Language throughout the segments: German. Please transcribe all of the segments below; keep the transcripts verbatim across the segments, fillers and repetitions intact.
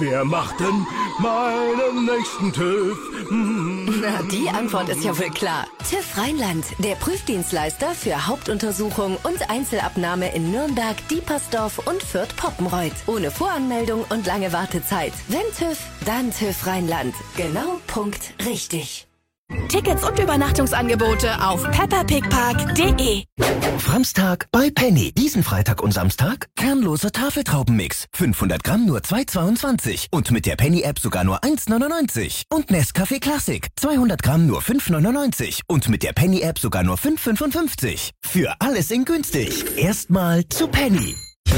Wer macht denn meinen nächsten TÜV? Na, die Antwort ist ja wohl klar. TÜV Rheinland, der Prüfdienstleister für Hauptuntersuchung und Einzelabnahme in Nürnberg, Diepersdorf und Fürth-Poppenreuth. Ohne Voranmeldung und lange Wartezeit. Wenn TÜV, dann TÜV Rheinland. Genau, Punkt, richtig. Tickets und Übernachtungsangebote auf pepperpigpark punkt de. Framstag bei Penny. Diesen Freitag und Samstag kernloser Tafeltraubenmix. fünfhundert Gramm nur zwei zweiundzwanzig. Und mit der Penny-App sogar nur eins neunundneunzig. Und Nescafé Classic. zweihundert Gramm nur fünf neunundneunzig. Und mit der Penny-App sogar nur fünf fünfundfünfzig. Für alles in günstig. Erstmal zu Penny.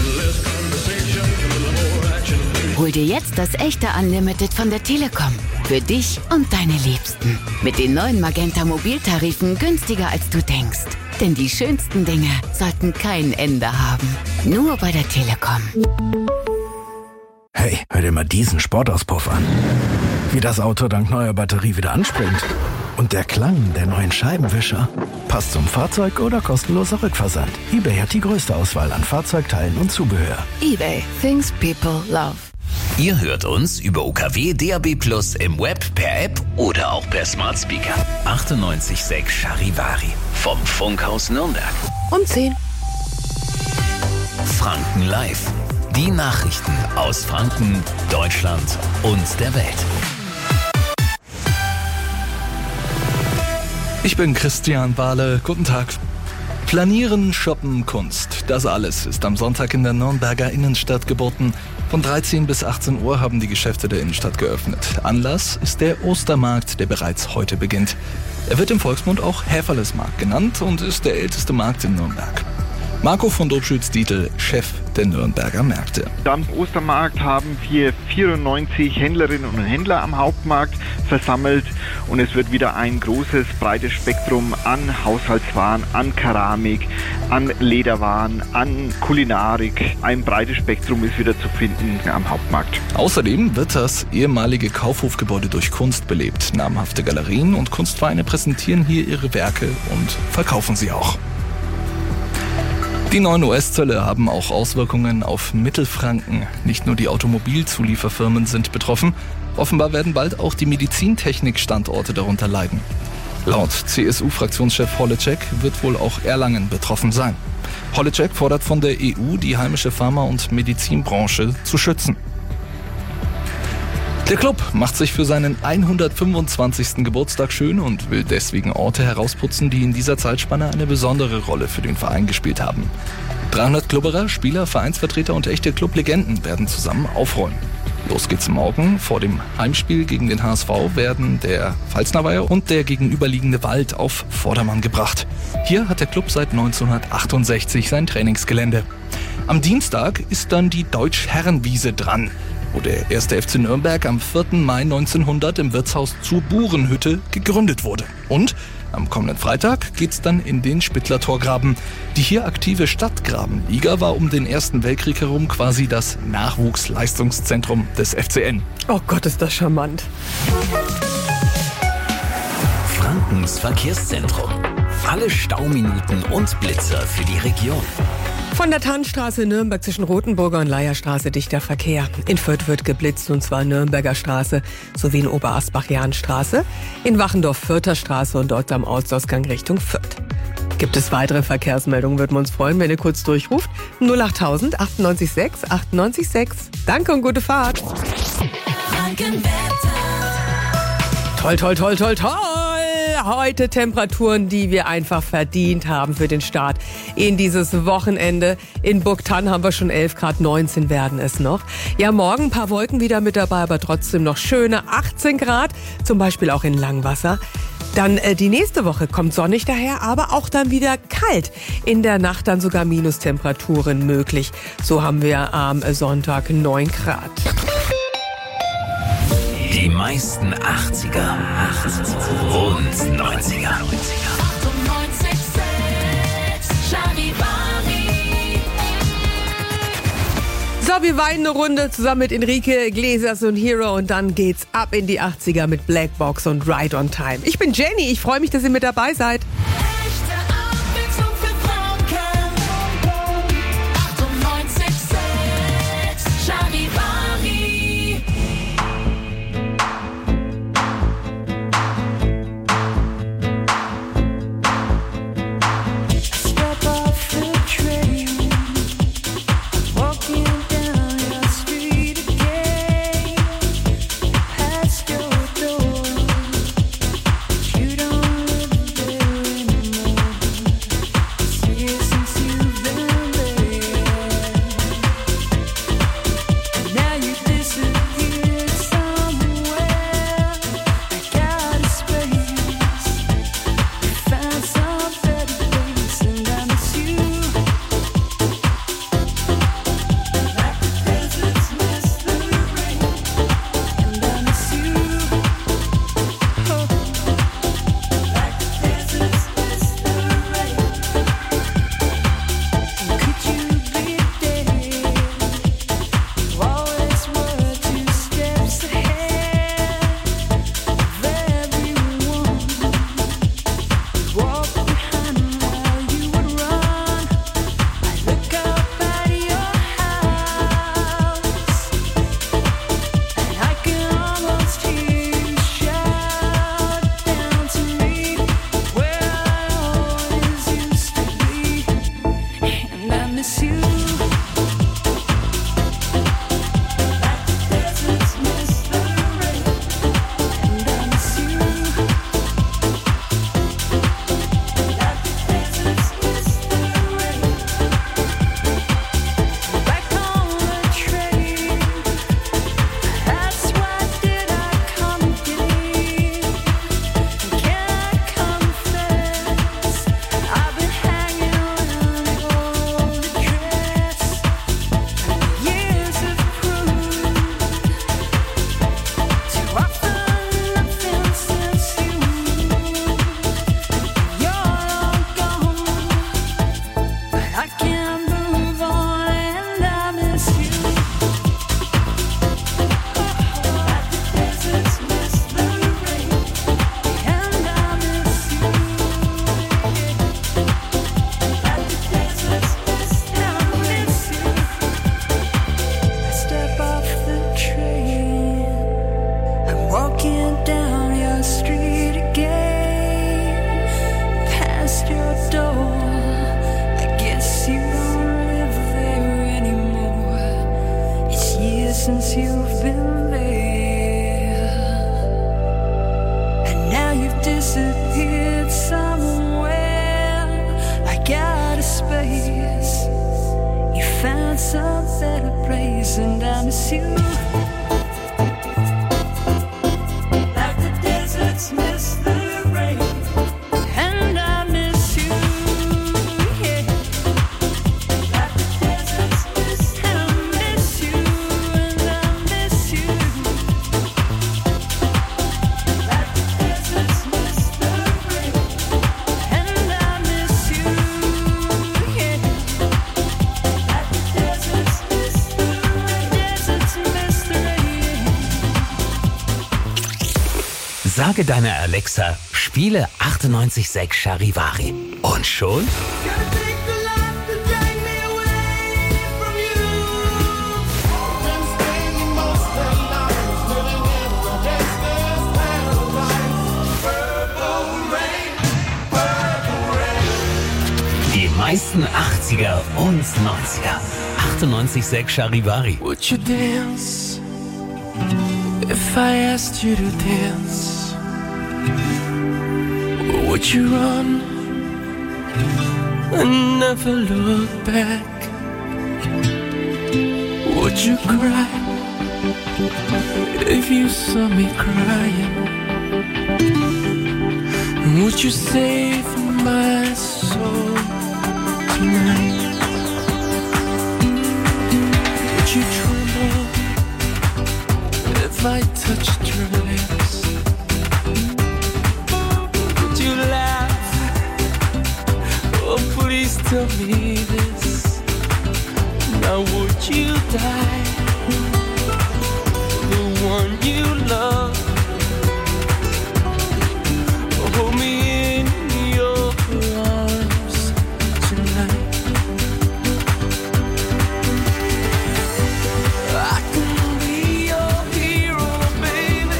Hol dir jetzt das echte Unlimited von der Telekom. Für dich und deine Liebsten. Mit den neuen Magenta Mobiltarifen günstiger als du denkst. Denn die schönsten Dinge sollten kein Ende haben. Nur bei der Telekom. Hey, hör dir mal diesen Sportauspuff an. Wie das Auto dank neuer Batterie wieder anspringt. Und der Klang der neuen Scheibenwischer. Passt zum Fahrzeug oder kostenloser Rückversand. eBay hat die größte Auswahl an Fahrzeugteilen und Zubehör. eBay. Things people love. Ihr hört uns über U K W D A B Plus im Web, per App oder auch per Smart Speaker. achtundneunzig Komma sechs Charivari vom Funkhaus Nürnberg. Um zehn. Franken Live. Die Nachrichten aus Franken, Deutschland und der Welt. Ich bin Christian Bahle. Guten Tag. Planieren, Shoppen, Kunst. Das alles ist am Sonntag in der Nürnberger Innenstadt geboten. Von dreizehn bis achtzehn Uhr haben die Geschäfte der Innenstadt geöffnet. Anlass ist der Ostermarkt, der bereits heute beginnt. Er wird im Volksmund auch Häferlesmarkt genannt und ist der älteste Markt in Nürnberg. Marco von Dobschütz-Dietl, Chef der Nürnberger Märkte. Am Ostermarkt haben wir vierundneunzig Händlerinnen und Händler am Hauptmarkt versammelt und es wird wieder ein großes, breites Spektrum an Haushaltswaren, an Keramik, an Lederwaren, an Kulinarik. Ein breites Spektrum ist wieder zu finden am Hauptmarkt. Außerdem wird das ehemalige Kaufhofgebäude durch Kunst belebt. Namhafte Galerien und Kunstvereine präsentieren hier ihre Werke und verkaufen sie auch. Die neuen U S-Zölle haben auch Auswirkungen auf Mittelfranken. Nicht nur die Automobilzulieferfirmen sind betroffen. Offenbar werden bald auch die Medizintechnik-Standorte darunter leiden. Laut C S U-Fraktionschef Holleczek wird wohl auch Erlangen betroffen sein. Holleczek fordert von der E U, die heimische Pharma- und Medizinbranche zu schützen. Der Club macht sich für seinen hundertfünfundzwanzigsten Geburtstag schön und will deswegen Orte herausputzen, die in dieser Zeitspanne eine besondere Rolle für den Verein gespielt haben. dreihundert Klubberer, Spieler, Vereinsvertreter und echte Clublegenden werden zusammen aufräumen. Los geht's morgen. Vor dem Heimspiel gegen den H S V werden der Pfalznerweiher und der gegenüberliegende Wald auf Vordermann gebracht. Hier hat der Club seit neunzehnhundertachtundsechzig sein Trainingsgelände. Am Dienstag ist dann die Deutsch-Herrenwiese dran, wo der erste F C Nürnberg am vierten Mai neunzehnhundert im Wirtshaus zur Burenhütte gegründet wurde. Und am kommenden Freitag geht's dann in den Spittler-Torgraben. Die hier aktive Stadtgrabenliga war um den Ersten Weltkrieg herum quasi das Nachwuchsleistungszentrum des F C N. Oh Gott, ist das charmant. Frankens Verkehrszentrum. Alle Stauminuten und Blitzer für die Region. Von der Tannstraße in Nürnberg zwischen Rothenburger und Leierstraße dichter Verkehr. In Fürth wird geblitzt, und zwar Nürnberger Straße sowie in Oberasbach-Jahnstraße, in Wachendorf Fürther Straße und dort am Ortsausgang Richtung Fürth. Gibt es weitere Verkehrsmeldungen, würden wir uns freuen, wenn ihr kurz durchruft. null achttausend achtundneunzig sechs achtundneunzig sechs. Danke und gute Fahrt. Toll, toll, toll, toll, toll. Heute Temperaturen, die wir einfach verdient haben für den Start in dieses Wochenende. In Burgthann haben wir schon elf Grad, neunzehn werden es noch. Ja, morgen ein paar Wolken wieder mit dabei, aber trotzdem noch schöne achtzehn Grad, zum Beispiel auch in Langwasser. Dann äh, die nächste Woche kommt sonnig daher, aber auch dann wieder kalt. In der Nacht dann sogar Minustemperaturen möglich. So haben wir am Sonntag neun Grad. Die meisten achtziger und neunziger. So, wir weinen eine Runde zusammen mit Enrique Iglesias und Hero und dann geht's ab in die achtziger mit Black Box und Ride on Time. Ich bin Jenny, ich freue mich, dass ihr mit dabei seid. been there, and now you've disappeared somewhere. Like out of space, you found some better place, and I miss you. Like the deserts miss the rain, and I miss you. Yeah. Like the deserts miss, and I miss you, and I miss you. Like the deserts miss the rain, and I miss you. Yeah. Like the deserts miss the rain, deserts miss the rain. Sage deiner Alexa, spiele achtundneunzig Komma sechs Charivari. Und schon die meisten achtziger und neunziger. achtundneunzig Komma sechs Charivari. Would you dance if I asked you to dance? Or would you run and never look back? Would you cry if you saw me crying? Would you save my soul tonight? Would you tremble if I touched your lips? Would you laugh? Oh, please tell me this. Now would you die? The one you love. Hold me in your arms tonight. I can be your hero, baby.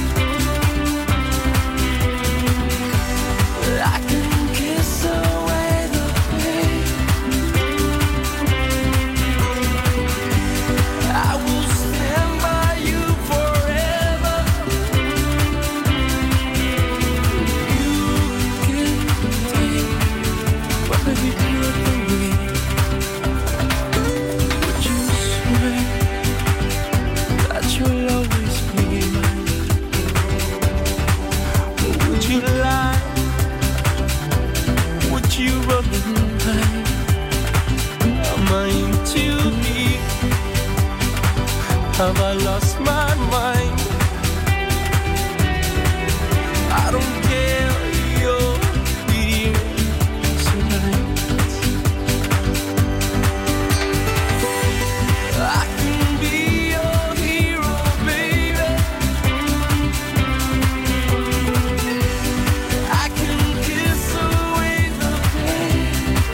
I can kiss away the pain. I will stand by you forever. You can take what you put away. Would you swear that you'll always be mine? Or would you lie? Would you run and hide? Am I in too deep? Have I lost my mind? I don't care, you're here tonight. I can be your hero, baby. I can kiss away the pain.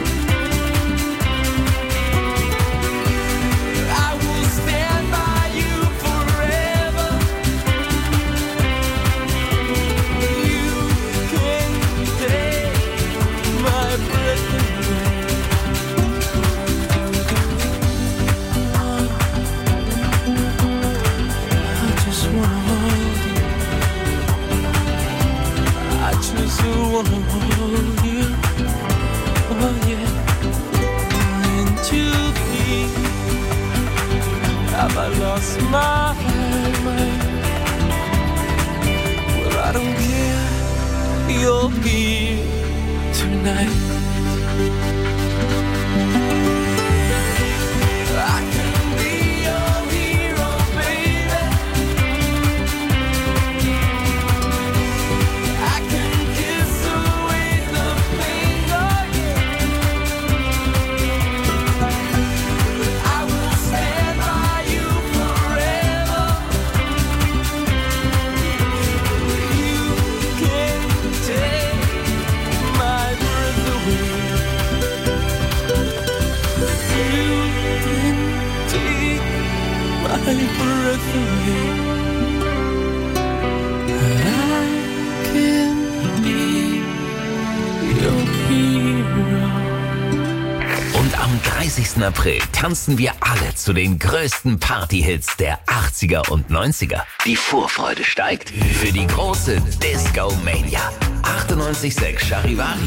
I will stand by you forever. You can take my breath away. I just wanna hold you. I just wanna hold you. Oh yeah. Into me. Have I lost my mind? Well, I don't care. You're here tonight. I can be your hero, baby. I can kiss away the pain, oh yeah. I will stand by you forever. You can take my breath away. You can take my breath away. I can be your hero. Und am Am dreißigsten April tanzen wir alle zu den größten Partyhits der achtziger und neunziger. Die Vorfreude steigt für die große Disco Mania. achtundneunzig Komma sechs Charivari.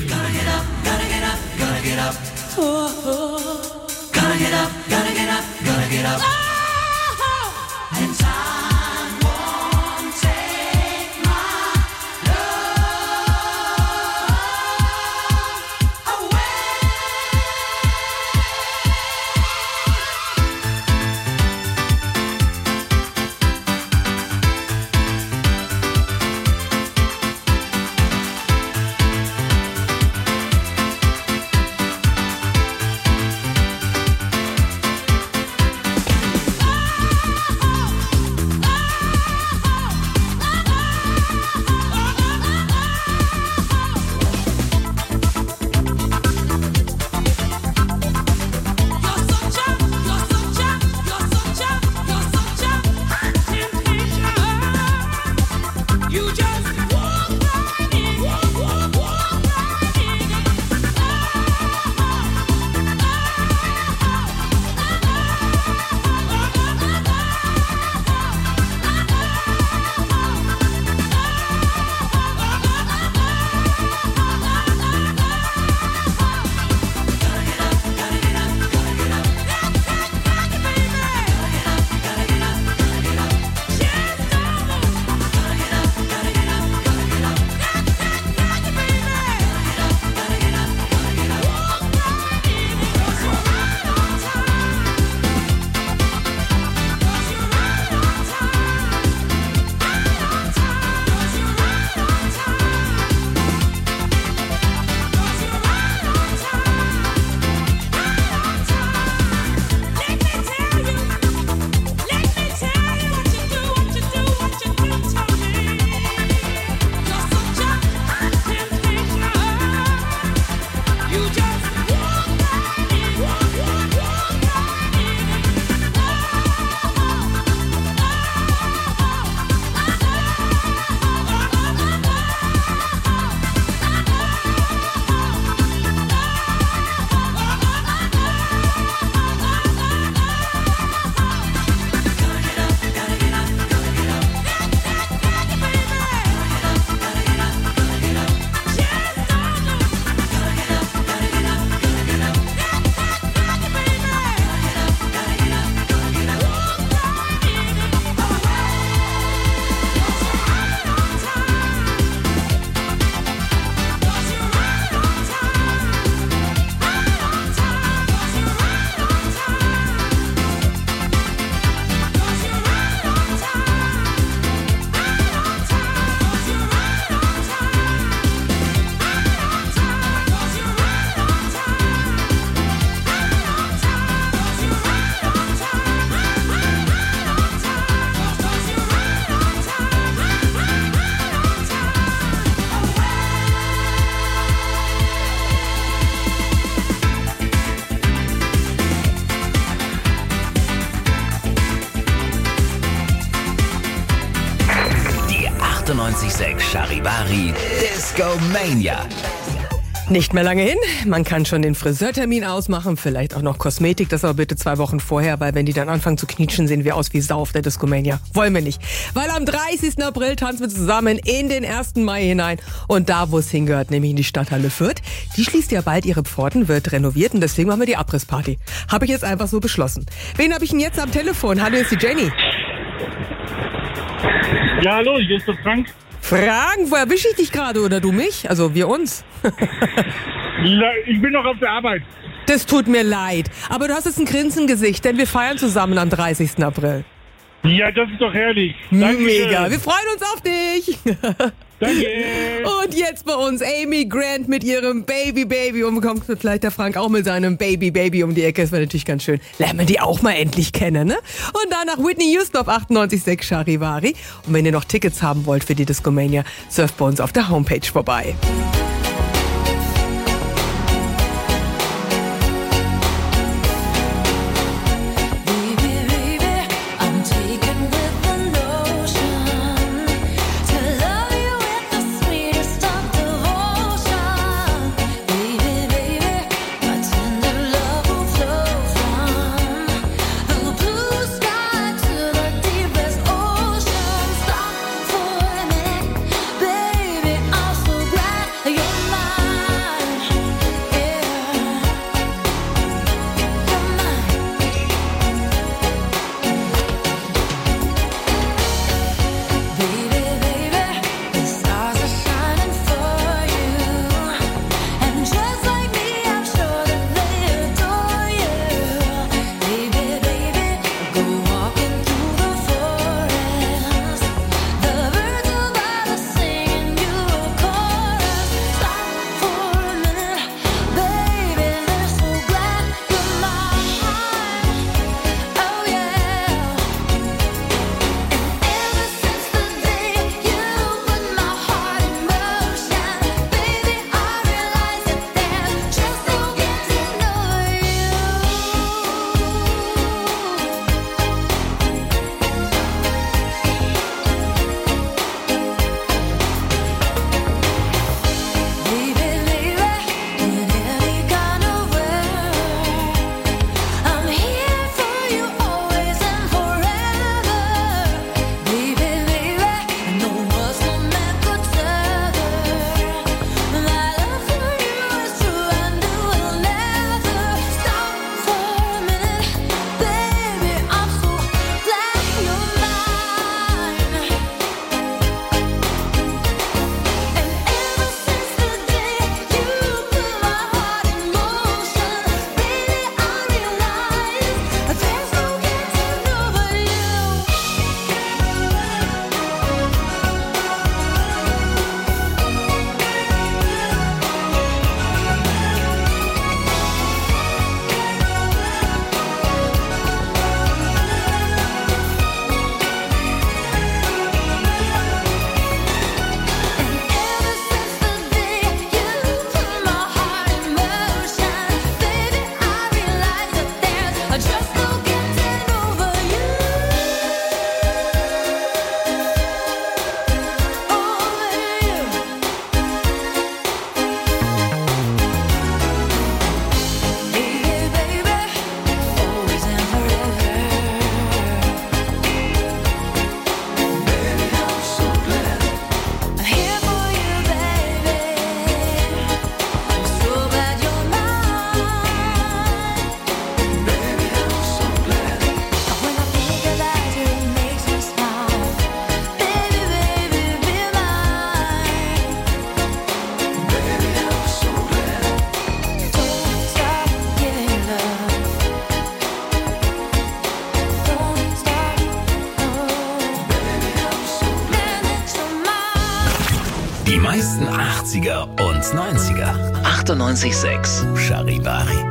achtundneunzig Komma sechs Charivari Disco Mania. Nicht mehr lange hin. Man kann schon den Friseurtermin ausmachen, vielleicht auch noch Kosmetik, das aber bitte zwei Wochen vorher, weil wenn die dann anfangen zu knitschen, sehen wir aus wie Sau auf der Discomania. Wollen wir nicht. Weil am dreißigsten April tanzen wir zusammen in den ersten Mai hinein und da, wo es hingehört, nämlich in die Stadthalle Fürth. Die schließt ja bald ihre Pforten, wird renoviert und deswegen machen wir die Abrissparty. Habe ich jetzt einfach so beschlossen. Wen habe ich denn jetzt am Telefon? Hallo, ist die Jenny. Ja, hallo, hier ist der Frank. Frank, wo erwische ich dich gerade oder du mich? Also wir uns. Ich bin noch auf der Arbeit. Das tut mir leid, aber du hast jetzt ein Grinsengesicht, denn wir feiern zusammen am dreißigsten April. Ja, das ist doch herrlich. Danke. Mega, wir freuen uns auf dich. Danke. Und jetzt bei uns Amy Grant mit ihrem Baby Baby. Und kommt vielleicht der Frank auch mit seinem Baby Baby um die Ecke. Das wäre natürlich ganz schön. Lernen wir die auch mal endlich kennen, ne? Und danach Whitney Houston auf achtundneunzig Komma sechs Charivari. Und wenn ihr noch Tickets haben wollt für die Discomania, surft bei uns auf der Homepage vorbei. Flow Die meisten achtziger und neunziger. achtundneunzig Komma sechs Charivari.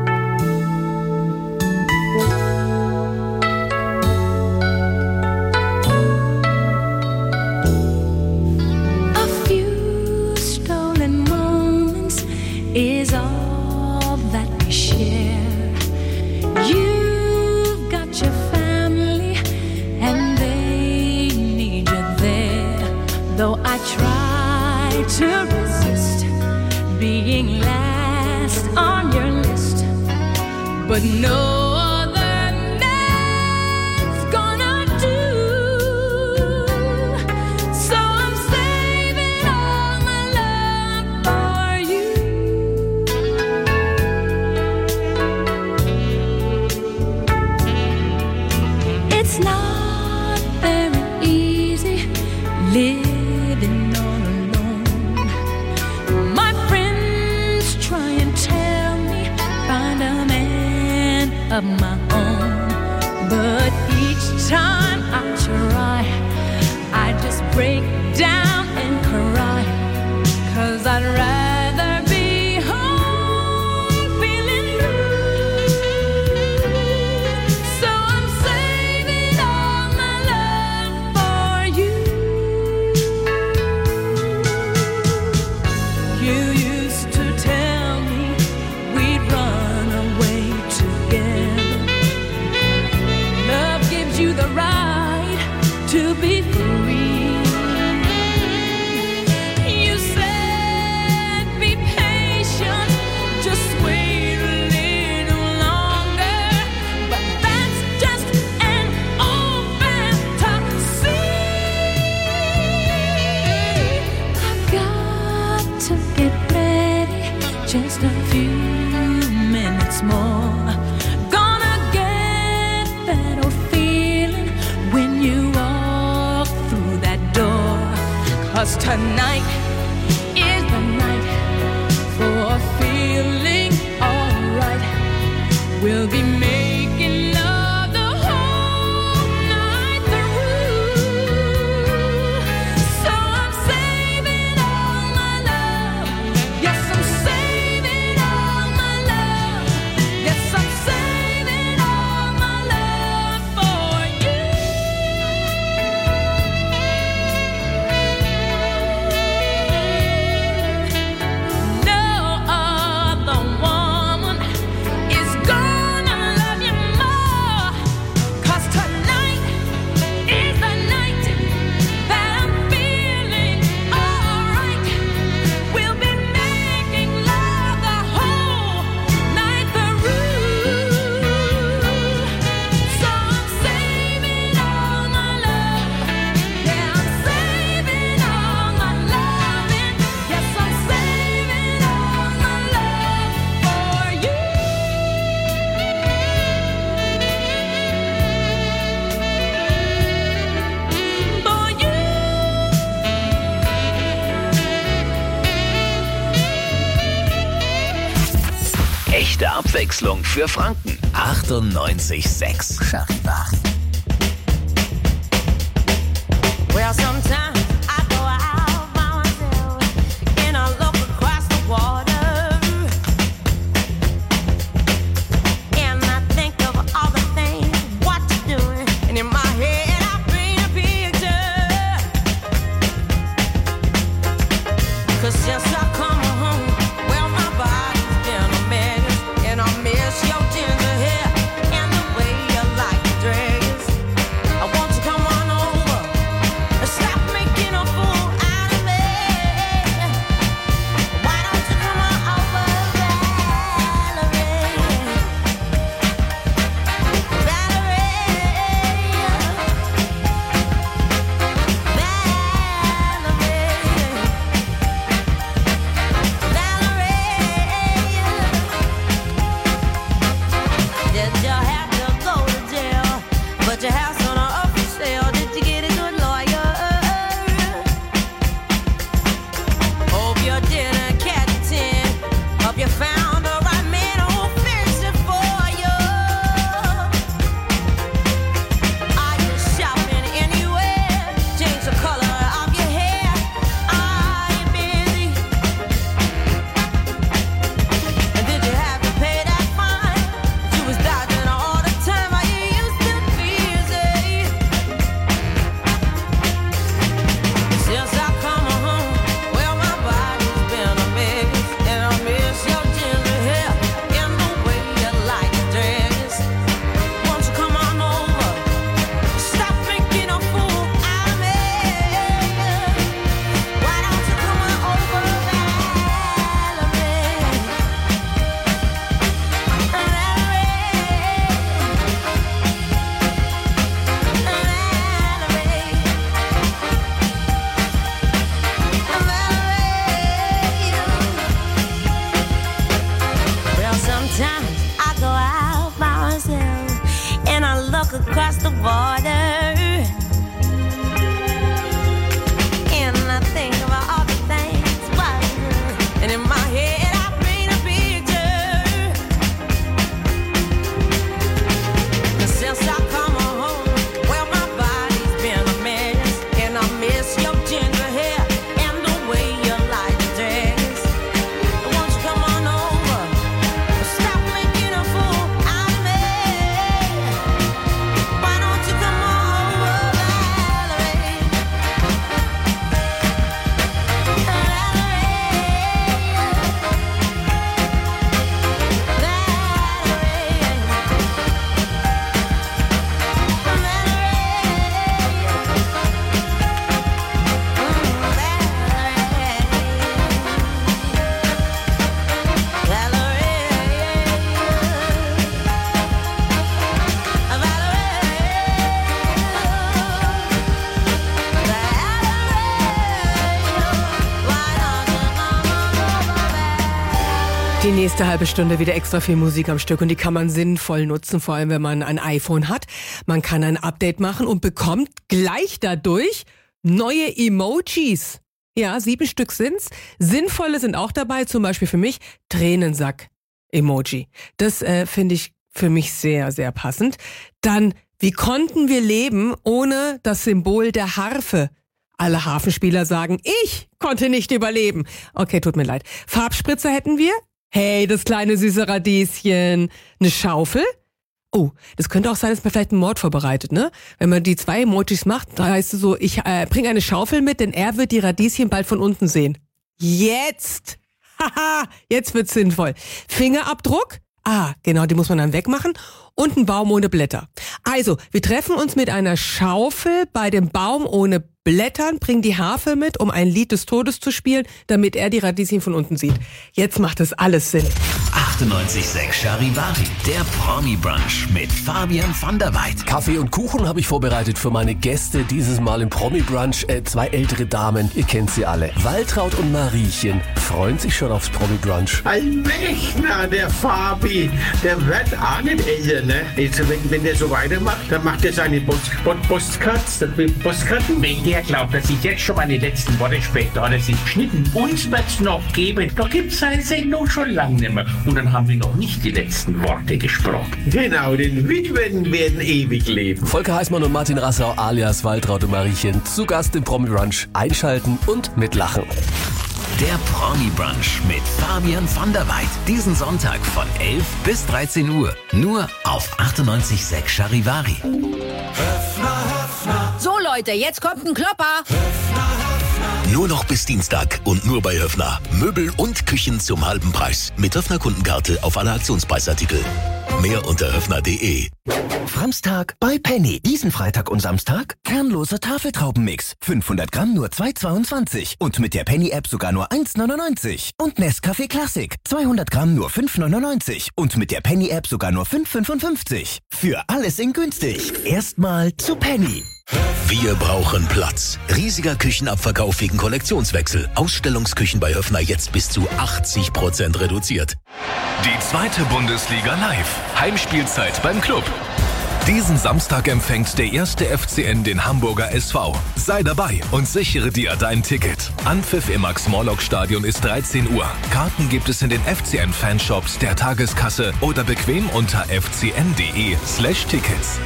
A few stolen moments is all that we share. You've got your family and they need you there. Though I try to resist being last on your list, but no other man's gonna do. So I'm saving all my love for you. It's not very easy living all alone. My friends try and tell me find a man of my own, but each time I try, I just break down and cry, 'cause I'd rather be home feeling blue. So I'm saving all my love for you. You used to tell me we'd run away together. Love gives you the right to be free. You said be patient, just wait a little longer, but that's just an old fantasy. I've got to get ready, just a few minutes more. Gonna get that old feeling when you walk through that door. 'Cause tonight is the night for feeling alright. We'll be making love the whole night through. So I'm saving all my love. Yes, I'm saving all my love. Yes, I'm saving all my love for you. No other woman is gonna love you more. 'Cause tonight is the night that I'm feeling alright. We'll be making love the whole night through. So I'm saving all my love. Yeah, I'm saving all my loving. Yes, I'm saving all my love for you. For you. Echte Abwechslung für Franken. achtundneunzig Komma sechs Charivari. Well, sometimes I go out by myself and I look across the water, and I think of all the things what you're doing, and in my head I paint a picture. 'Cause since I come home, well, my body's been a mess, and I miss your ginger hair and the way you like to drag Die nächste halbe Stunde wieder extra viel Musik am Stück und die kann man sinnvoll nutzen, vor allem wenn man ein iPhone hat. Man kann ein Update machen und bekommt gleich dadurch neue Emojis. Ja, sieben Stück sind's. Sinnvolle sind auch dabei, zum Beispiel für mich Tränensack-Emoji. Das äh, finde ich für mich sehr, sehr passend. Dann, wie konnten wir leben ohne das Symbol der Harfe? Alle Harfenspieler sagen, ich konnte nicht überleben. Okay, tut mir leid. Farbspritzer hätten wir. Hey, das kleine süße Radieschen. Eine Schaufel. Oh, das könnte auch sein, dass man vielleicht einen Mord vorbereitet, ne? Wenn man die zwei Emojis macht, da heißt es so, ich äh, bringe eine Schaufel mit, denn er wird die Radieschen bald von unten sehen. Jetzt! Haha, jetzt wird's sinnvoll. Fingerabdruck. Ah, genau, die muss man dann wegmachen. Und ein Baum ohne Blätter. Also, wir treffen uns mit einer Schaufel bei dem Baum ohne Blättern, bringen die Harfe mit, um ein Lied des Todes zu spielen, damit er die Radieschen von unten sieht. Jetzt macht das alles Sinn. achtundneunzig Komma sechs Charivari, der Promi-Brunch mit Fabian van der Weid. Kaffee und Kuchen habe ich vorbereitet für meine Gäste. Dieses Mal im Promi-Brunch äh, zwei ältere Damen. Ihr kennt sie alle. Waltraud und Mariechen freuen sich schon aufs Promi-Brunch. Ein Rechner, der Fabi, der wird auch nicht älter, ne? Also wenn, wenn der so weitermacht, dann macht er seine Post, Post, Postkarten. Postkarten. Wenn der glaubt, dass ich jetzt schon meine letzten Worte spreche, da hat er sich geschnitten. Uns wird's noch geben. Da gibt's seine Sendung schon lange nicht mehr. Und dann haben wir noch nicht die letzten Worte gesprochen. Genau, den Witwen werden ewig leben. Volker Heißmann und Martin Rassau alias Waltraud und Mariechen zu Gast im Promi-Brunch. Einschalten und mitlachen. Der Promi-Brunch mit Fabian van der Weid. Diesen Sonntag von elf bis dreizehn Uhr. Nur auf achtundneunzig Komma sechs Charivari. So Leute, jetzt kommt ein Klopper. Nur noch bis Dienstag und nur bei Höfner. Möbel und Küchen zum halben Preis. Mit Höfner-Kundenkarte auf alle Aktionspreisartikel. Mehr unter höfner punkt de. Framstag bei Penny. Diesen Freitag und Samstag kernloser Tafeltraubenmix. fünfhundert Gramm nur zwei Euro zweiundzwanzig. Und mit der Penny-App sogar nur eins Euro neunundneunzig. Und Nescafé Classic. zweihundert Gramm nur fünf Euro neunundneunzig. Und mit der Penny-App sogar nur fünf Euro fünfundfünfzig. Für alles in günstig. Erstmal zu Penny. Wir brauchen Platz. Riesiger Küchenabverkauf wegen Kollektionswechsel. Ausstellungsküchen bei Höfner jetzt bis zu achtzig Prozent reduziert. Die zweite Bundesliga live. Heimspielzeit beim Club. Diesen Samstag empfängt der erste F C N den Hamburger S V. Sei dabei und sichere dir dein Ticket. Anpfiff im Max-Morlock-Stadion ist dreizehn Uhr. Karten gibt es in den F C N-Fanshops, der Tageskasse oder bequem unter f c n punkt de slash tickets.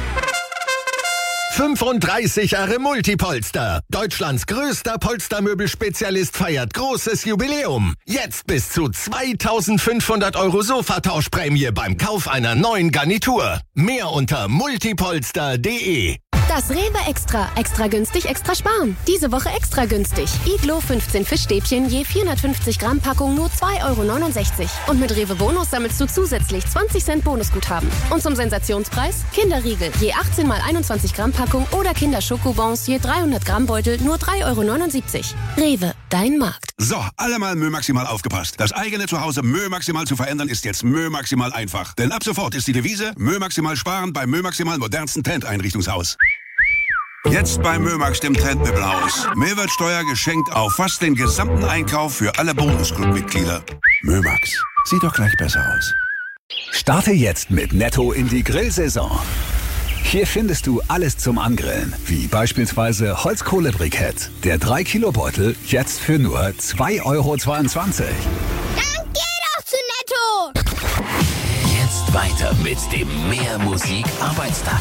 fünfunddreißig Jahre Multipolster. Deutschlands größter Polstermöbelspezialist feiert großes Jubiläum. Jetzt bis zu zweitausendfünfhundert Euro Sofatauschprämie beim Kauf einer neuen Garnitur. Mehr unter multipolster punkt de. Das Rewe Extra. Extra günstig, extra sparen. Diese Woche extra günstig. Iglo fünfzehn Fischstäbchen je vierhundertfünfzig Gramm Packung nur zwei Euro neunundsechzig. Und mit Rewe Bonus sammelst du zusätzlich zwanzig Cent Bonusguthaben. Und zum Sensationspreis Kinderriegel je achtzehn mal einundzwanzig Gramm Packung oder Kinderschokobons je dreihundert Gramm Beutel nur drei Euro neunundsiebzig. Rewe, dein Markt. So, alle mal Mö Maximal aufgepasst. Das eigene Zuhause Mö Maximal zu verändern ist jetzt Mö Maximal einfach. Denn ab sofort ist die Devise Mö Maximal sparen beim Mö Maximal modernsten Trendeinrichtungshaus. Jetzt bei Mömax, dem Trendmöbelhaus. Mehrwertsteuer geschenkt auf fast den gesamten Einkauf für alle Bonusclub-Mitglieder. Mömax, sieht doch gleich besser aus. Starte jetzt mit Netto in die Grillsaison. Hier findest du alles zum Angrillen, wie beispielsweise Holzkohlebrikett. Der drei Kilo Beutel jetzt für nur zwei Euro zweiundzwanzig. Dann geh doch zu Netto! Jetzt weiter mit dem Mehr Musik Arbeitstag.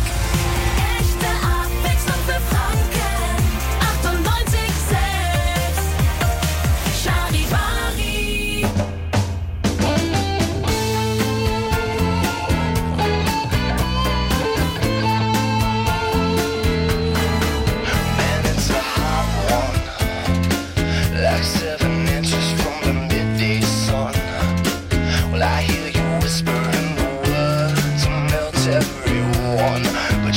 Everyone, but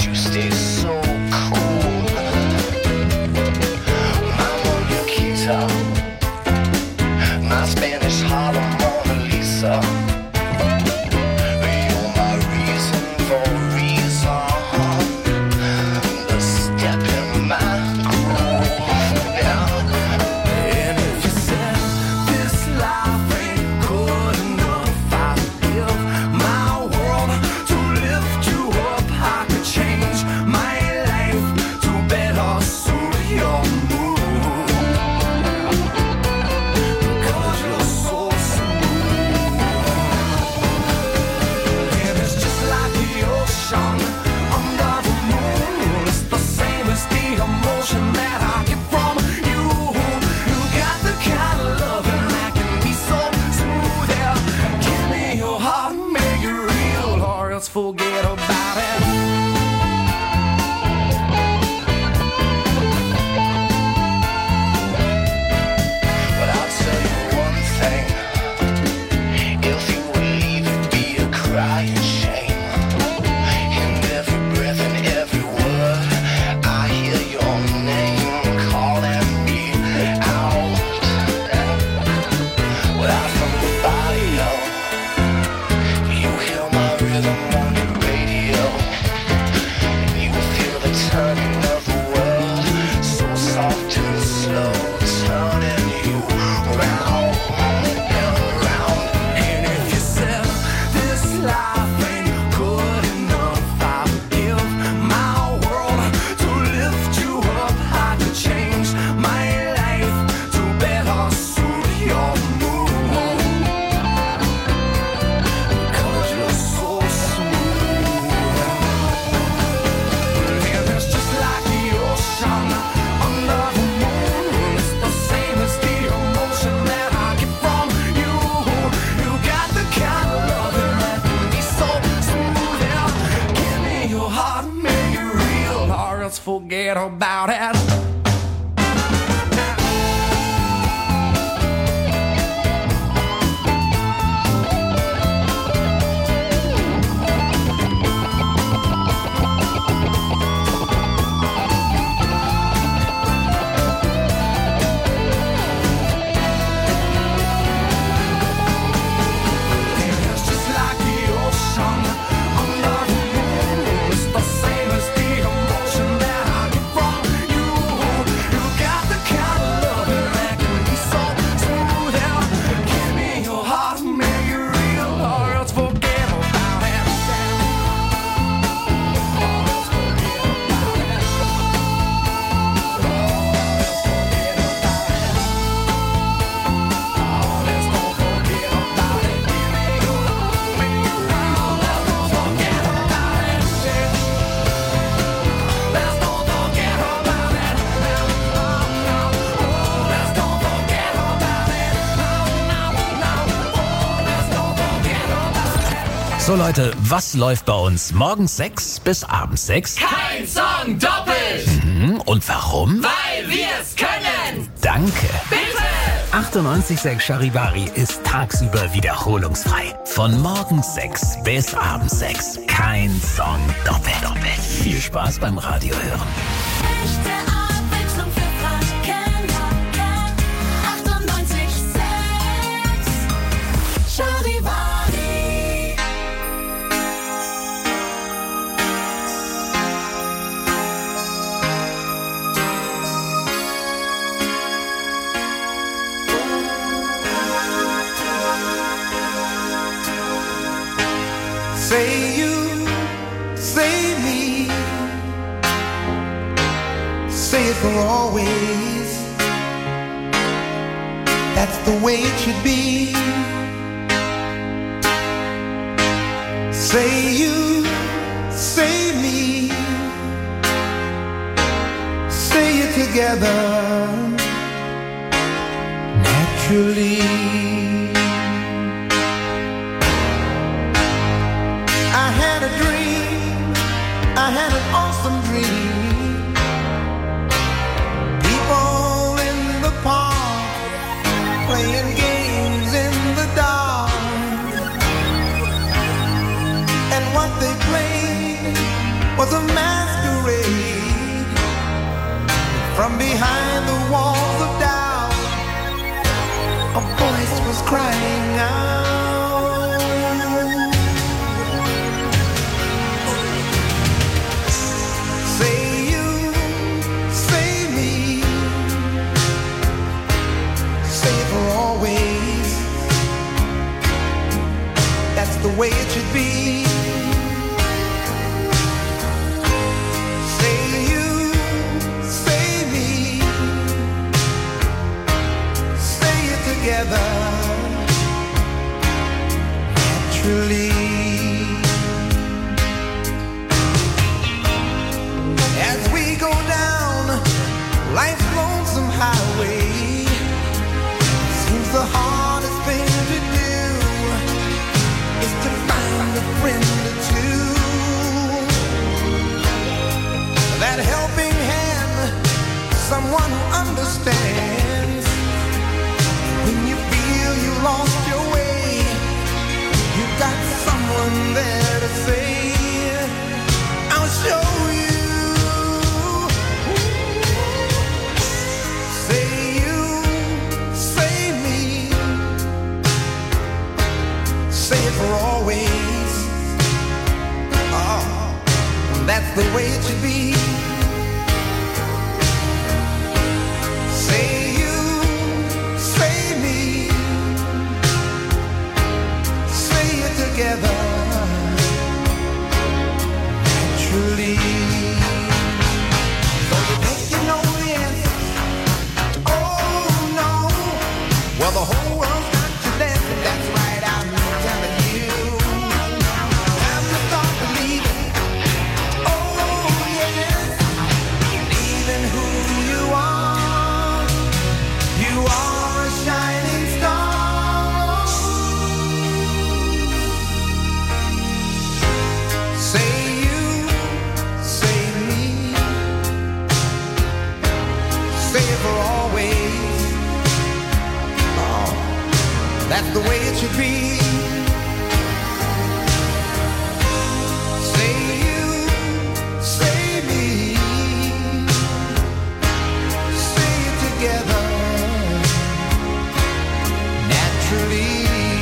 forget about it. So Leute, was läuft bei uns morgens sechs bis abends sechs? Kein Song doppelt! Mhm. Und warum? Weil wir's können! Danke. Bitte! achtundneunzig Komma sechs Charivari ist tagsüber wiederholungsfrei. Von morgens sechs bis abends sechs. Kein Song doppelt. doppelt. Viel Spaß beim Radio hören. Echte Abwechslung für Franken. achtundneunzig Komma sechs Charivari. Say you, say me, say it for always. That's the way it should be. Say you, say me, say it together naturally. I had a dream, I had an awesome dream. People in the park, playing games in the dark. And what they played was a masquerade. From behind the walls of doubt, a voice was crying out. The way it should be. Say you, say me, say it together naturally. As we go down life's lonesome highway, seems the hardest thing to do is to find a friend or two. That helping hand, someone who understands. When you feel you lost your way, you've got someone there to say, I'll show you. Say you, say me, say it for always. Oh, that's the way it should be. Say you, say me, say it together stay for always. Oh, that's the way it should be. Say you, say me, say it together naturally.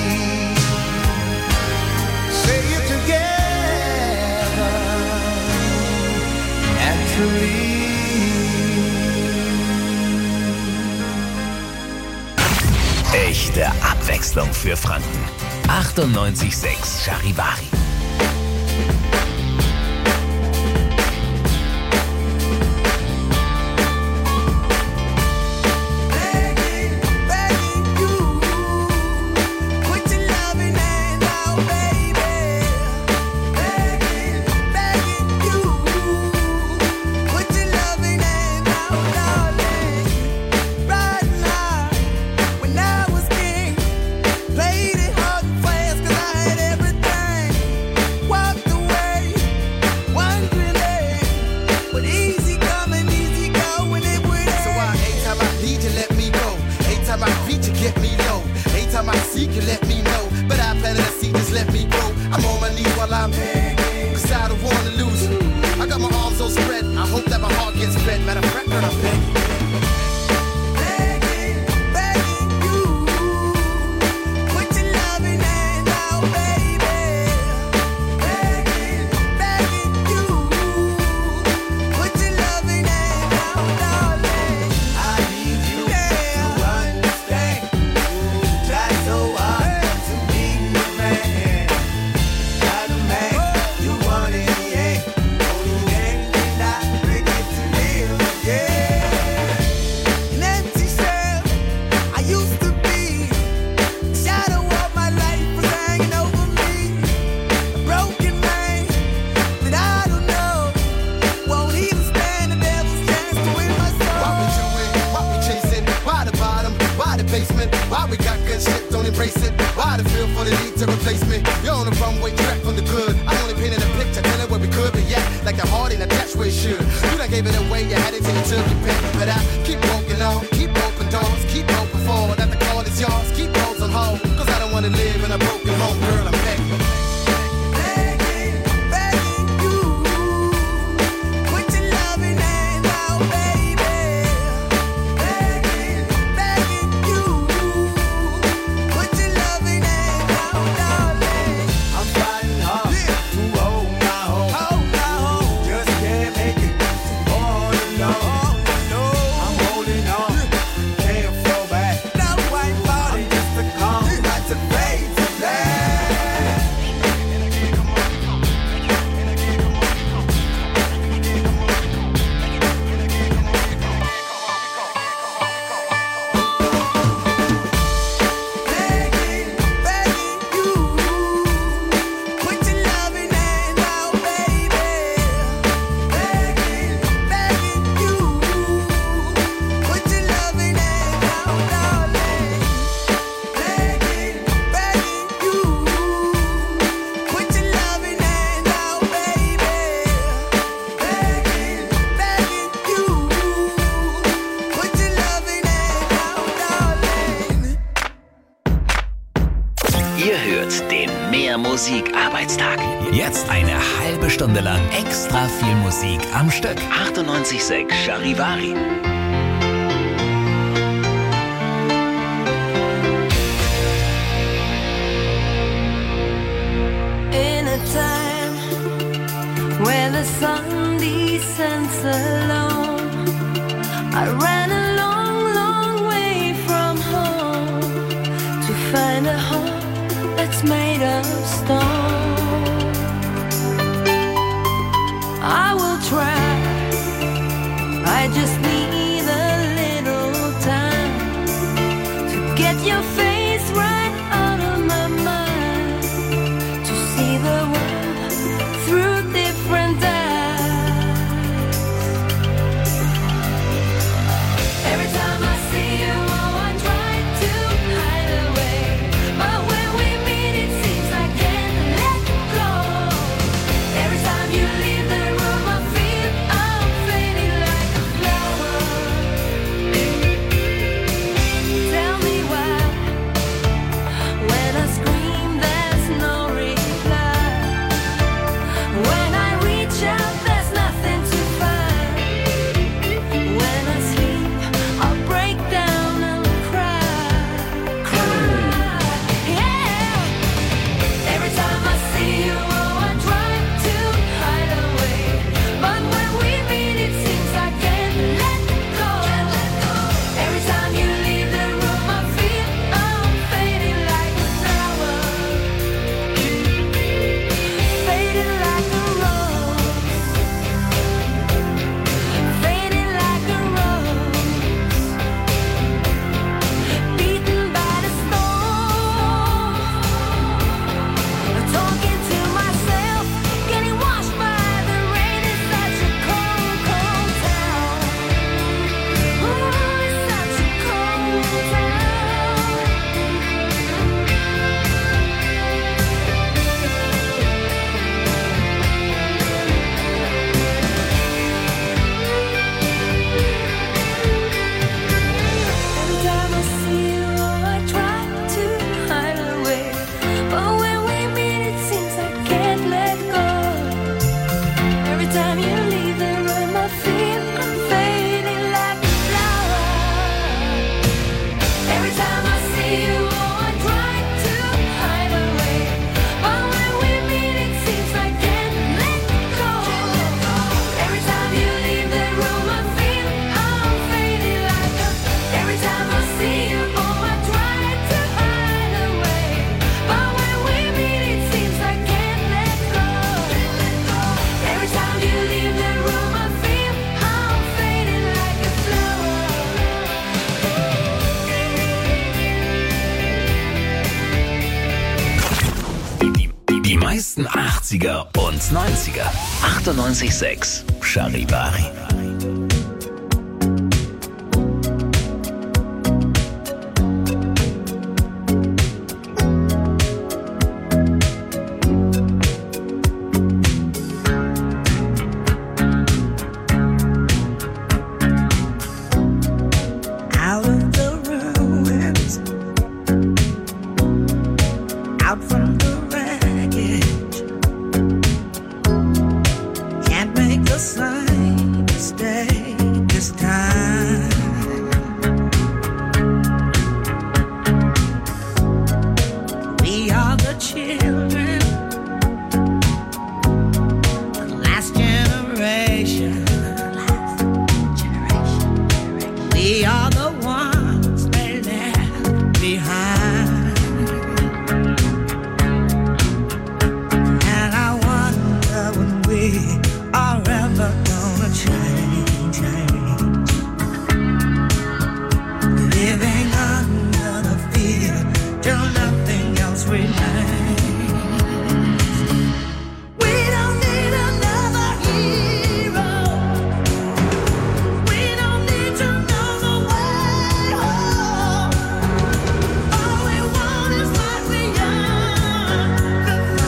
Say it together naturally. Echte Abwechslung für Franken. achtundneunzig Komma sechs Charivari. Musikarbeitstag. Jetzt eine halbe Stunde lang extra viel Musik am Stück. achtundneunzig Komma sechs Charivari. In a time where the sun descends alone, I ran a long, long way from home to find a home that's made of stone. I will try, I just need schönsten achtziger und neunziger. achtundneunzig Komma sechs Charivari. Out of the ruins, out from the wreckage, can't make the same mistake this time. We are the children, the last generation. We are the ones they left behind. And I wonder when we are ever gonna change, change. Living under the fear till nothing else remains. We don't need another hero. We don't need to know the way home. All we want is life beyond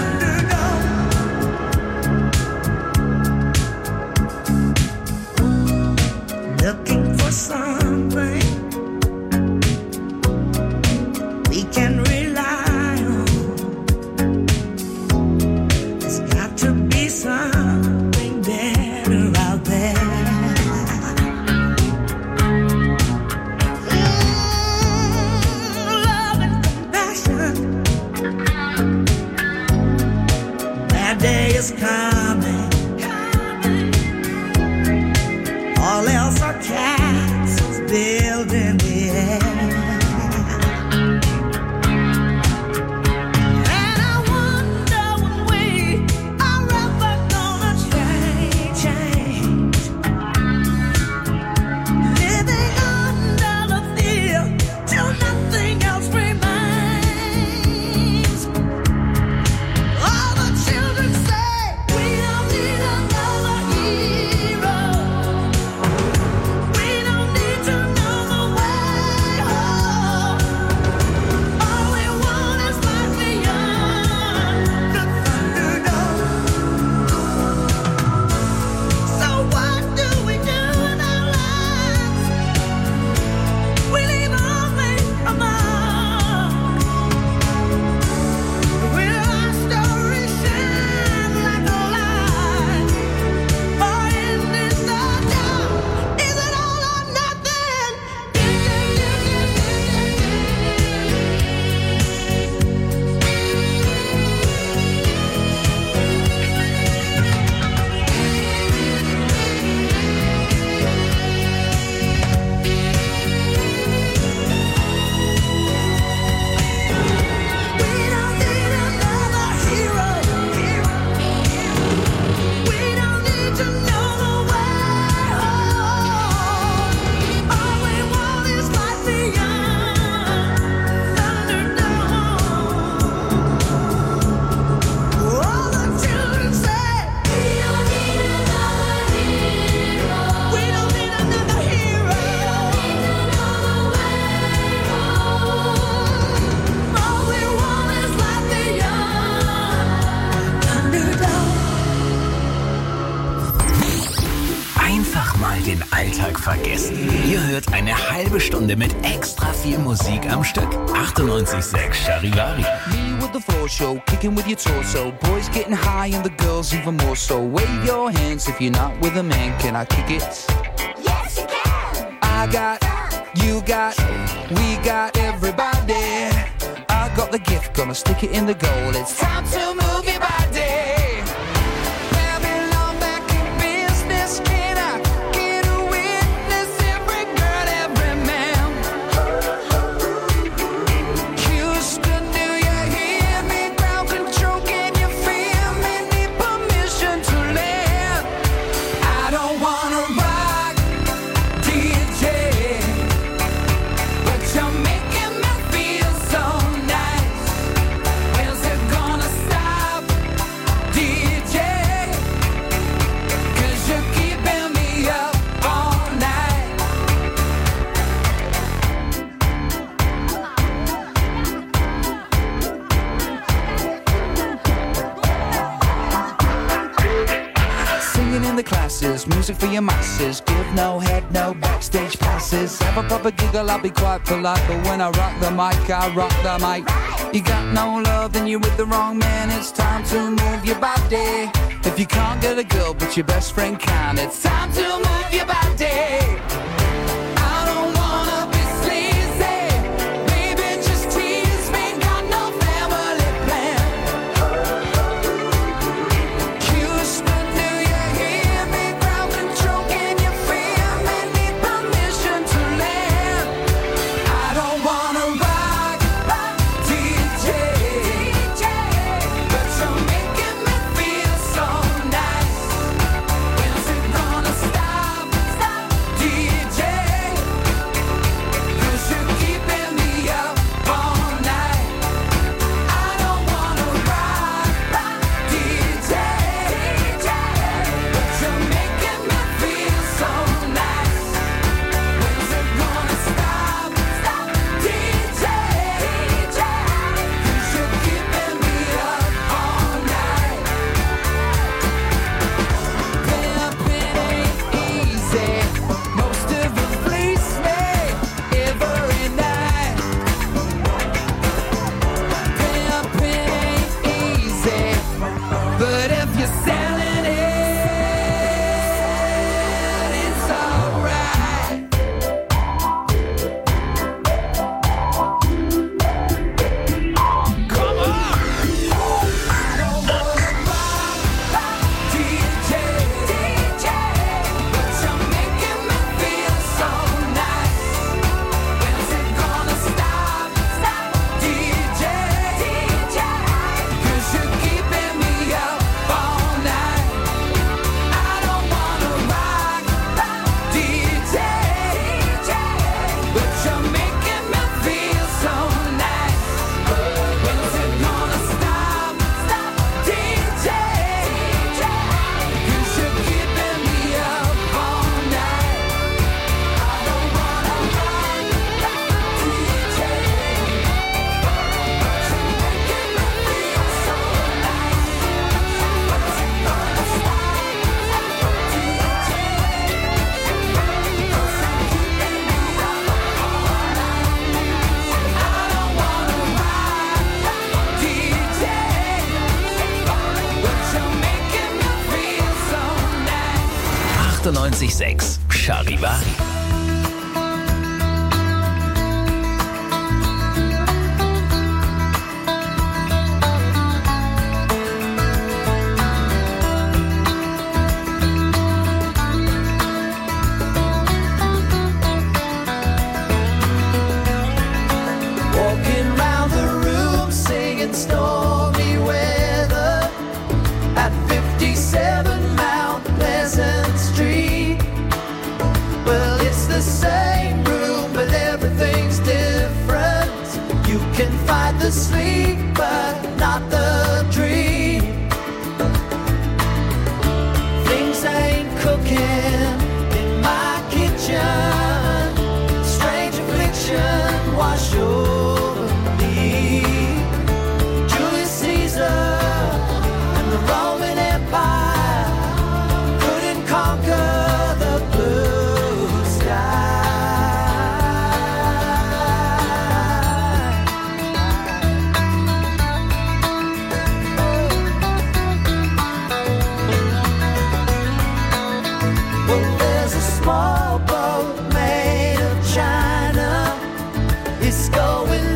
the Thunderdome. Looking for something we can rely on. There's got to be something better out there. Love and compassion. That day is coming. All else are castles built in the air. And I wonder when we are ever gonna change, change. Living under the fear till nothing else remains. All the children say we don't need another hero. We don't need to know the way home. All we want is life beyond the Thunderdome. So what do we do in our lives? We leave only a mark. Will our story shine like a light? Or is this the dark? Is it all or nothing? We don't need another hero. We don't need to know the way home. All we want is life beyond Thunderdome. All the children say we don't need another hero. We don't need another hero. All we want is life beyond Thunderdome. Einfach mal den Alltag vergessen. Ihr hört eine halbe Stunde mit extra viel Musik am Stück. achtundneunzig Komma sechs Charivari. Me with the floor show, kicking with your torso. Boys getting high and the girls even more so. Wave your hands if you're not with a man. Can I kick it? Yes, you can. I got, you got, we got everybody. I got the gift, gonna stick it in the goal. It's time to move your body. Babylon back in business. Can I get a witness? Every girl, every man. Houston, do you hear me? Ground control, can you feel me? Need permission to land. I don't wanna rock, D J, but you're making me feel so nice. Where's it gonna stop? music for your masses. Give no head, no backstage passes. Have a proper giggle, I'll be quite polite. But when I rock the mic, I rock the mic. You got no love, then you're with the wrong man. It's time to move your body. If you can't get a girl, but your best friend can, it's time to move your body. I don't wanna be sleazy. Baby, just tease me. Got no family plan. Houston, do you hear me? Crowd control, can you feel me? Need permission to land. I don't wanna rock, rock, D J, D J, but you're making me feel so nice. When's it gonna stop, stop, D J? 'Cause you're keeping me up all night. I don't wanna rock, rock, D J, D J, but you're making me feel so nice. When's it gonna stop, stop, D J, D J? 'Cause you're keeping me up all night. Pimpin' ain't easy. Most of it fleece me every night. Pimpin' ain't easy, but if you're selling it, it's alright. Come on! I don't wanna rock, rock, D J, D J, but you're making me feel so nice. When's it gonna stop, stop, D J, D J? 'Cause you're keeping me up all night. I don't wanna rock, rock, D J, D J, but you're making me feel so nice. When's it gonna stop, stop, D J, D J? 'Cause you're keeping me up all night. I don't wanna rock, rock, D J, but you're making me feel so nice. When's it gonna stop, stop, D J? 'Cause you're keeping me up all night. I don't wanna rock, rock, D J, but you're making me feel so nice. achtundneunzig Komma sechs Charivari. Walking round the room singing stormy weather at fifty-seven Mount Pleasant Street. Well, it's the same room, but everything's different. You can fight the sleep, but not the dream. Things ain't cooking in my kitchen. Strange affliction wash over me. Julius Caesar and the Roman Empire couldn't conquer the blue sky. Well, there's a small boat made of China. It's going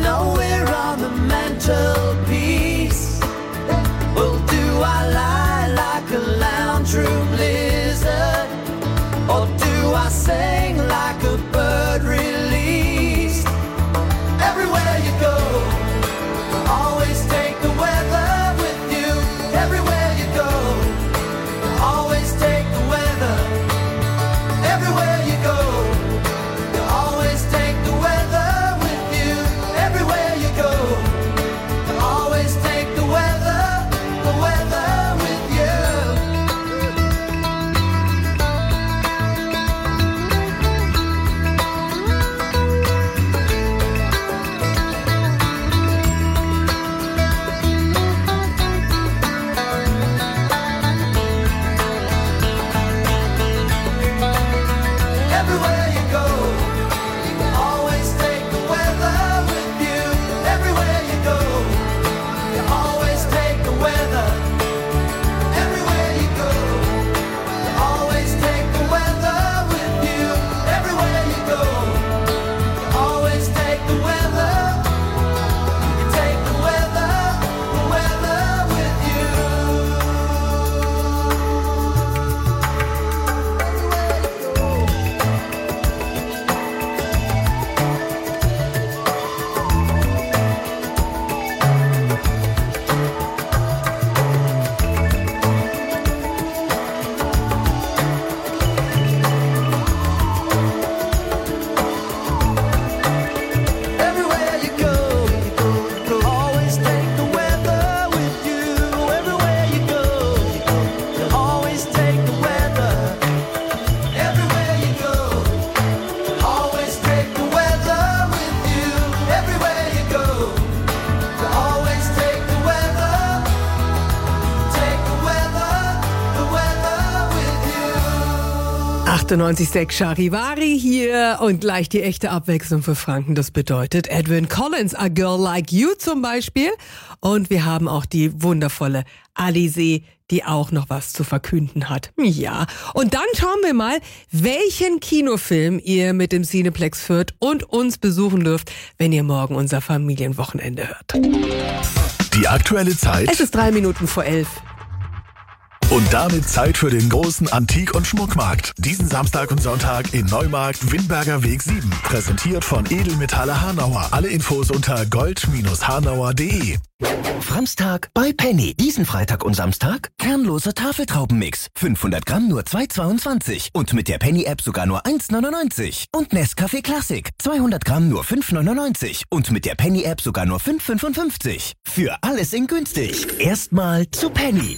achtundneunzig Komma sechs Charivari hier und gleich die echte Abwechslung für Franken. Das bedeutet Edwyn Collins, A Girl Like You zum Beispiel. Und wir haben auch die wundervolle Alizée, die auch noch was zu verkünden hat. Ja, und dann schauen wir mal, welchen Kinofilm ihr mit dem Cineplex Fürth und uns besuchen dürft, wenn ihr morgen unser Familienwochenende hört. Die aktuelle Zeit. Es ist drei Minuten vor elf. Und damit Zeit für den großen Antik- und Schmuckmarkt. Diesen Samstag und Sonntag in Neumarkt, Windberger Weg sieben. Präsentiert von Edelmetalle Hanauer. Alle Infos unter gold Bindestrich hanauer punkt de. Samstag bei Penny. Diesen Freitag und Samstag kernloser Tafeltraubenmix. fünfhundert Gramm nur zwei Euro zweiundzwanzig. Und mit der Penny-App sogar nur eins Euro neunundneunzig. Und Nescafé Classic. zweihundert Gramm nur fünf Euro neunundneunzig. Und mit der Penny-App sogar nur fünf Euro fünfundfünfzig. Für alles in günstig. Erstmal zu Penny.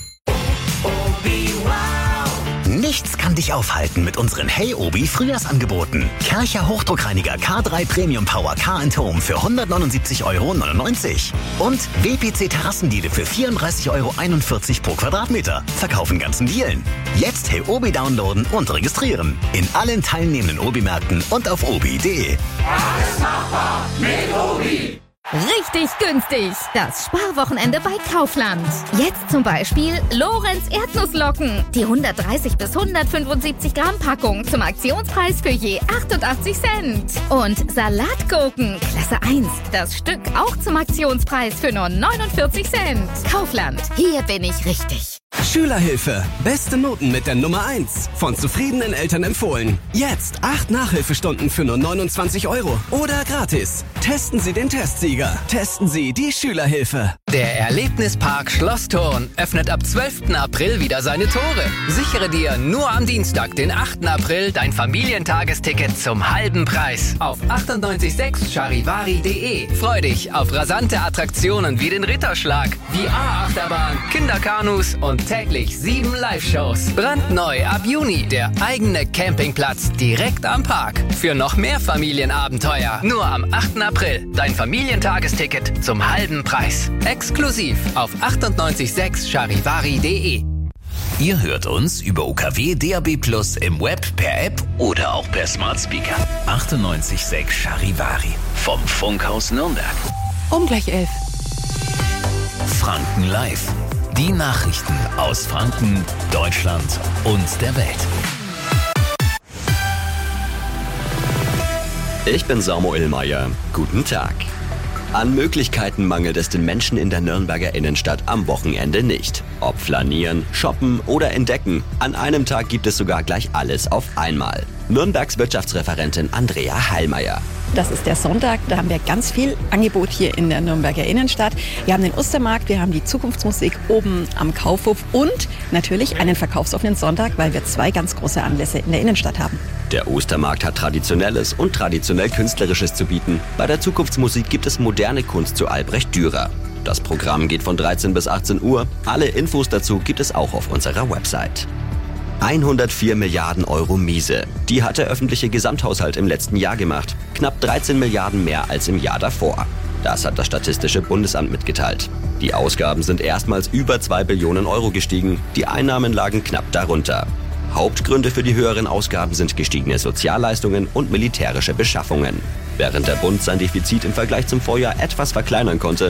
Nichts kann dich aufhalten mit unseren Hey Obi Frühjahrsangeboten. Kärcher Hochdruckreiniger K drei Premium Power Car and Home für hundertneunundsiebzig Euro neunundneunzig. Und W P C Terrassendiele für vierunddreißig Euro einundvierzig pro Quadratmeter. Verkaufen ganzen Dielen. Jetzt Hey Obi downloaden und registrieren. In allen teilnehmenden Obi-Märkten und auf obi punkt de. Alles machbar mit Obi. Richtig günstig. Das Sparwochenende bei Kaufland. Jetzt zum Beispiel Lorenz Erdnusslocken. Die hundertdreißig bis hundertfünfundsiebzig Gramm Packung zum Aktionspreis für je achtundachtzig Cent. Und Salatgurken, Klasse eins. Das Stück auch zum Aktionspreis für nur neunundvierzig Cent. Kaufland. Hier bin ich richtig. Schülerhilfe. Beste Noten mit der Nummer eins. Von zufriedenen Eltern empfohlen. Jetzt acht Nachhilfestunden für nur neunundzwanzig Euro. Oder gratis. Testen Sie den Testsieger. Testen Sie die Schülerhilfe. Der Erlebnispark Schloss Thurn öffnet ab zwölften April wieder seine Tore. Sichere dir nur am Dienstag, den achten April, dein Familientagesticket zum halben Preis. Auf achtundneunzig Komma sechs charivari punkt de. Freu dich auf rasante Attraktionen wie den Ritterschlag, V R-Achterbahn, Kinderkanus und täglich sieben Live-Shows. Brandneu ab Juni der eigene Campingplatz direkt am Park. Für noch mehr Familienabenteuer. Nur am achten April dein Familientagesticket zum halben Preis. Exklusiv auf achtundneunzig Komma sechs charivari punkt de. Ihr hört uns über O K W D A B Plus im Web, per App oder auch per Smart Speaker. achtundneunzig Komma sechs Charivari vom Funkhaus Nürnberg. Um gleich elf. Franken Live. Die Nachrichten aus Franken, Deutschland und der Welt. Ich bin Samuel Meyer. Guten Tag. An Möglichkeiten mangelt es den Menschen in der Nürnberger Innenstadt am Wochenende nicht. Ob flanieren, shoppen oder entdecken, an einem Tag gibt es sogar gleich alles auf einmal. Nürnbergs Wirtschaftsreferentin Andrea Heilmeier. Das ist der Sonntag, da haben wir ganz viel Angebot hier in der Nürnberger Innenstadt. Wir haben den Ostermarkt, wir haben die Zukunftsmusik oben am Kaufhof und natürlich einen verkaufsoffenen Sonntag, weil wir zwei ganz große Anlässe in der Innenstadt haben. Der Ostermarkt hat Traditionelles und traditionell Künstlerisches zu bieten. Bei der Zukunftsmusik gibt es moderne Kunst zu Albrecht Dürer. Das Programm geht von dreizehn bis achtzehn Uhr. Alle Infos dazu gibt es auch auf unserer Website. hundertvier Milliarden Euro Miese. Die hat der öffentliche Gesamthaushalt im letzten Jahr gemacht. Knapp dreizehn Milliarden mehr als im Jahr davor. Das hat das Statistische Bundesamt mitgeteilt. Die Ausgaben sind erstmals über zwei Billionen Euro gestiegen. Die Einnahmen lagen knapp darunter. Hauptgründe für die höheren Ausgaben sind gestiegene Sozialleistungen und militärische Beschaffungen. Während der Bund sein Defizit im Vergleich zum Vorjahr etwas verkleinern konnte,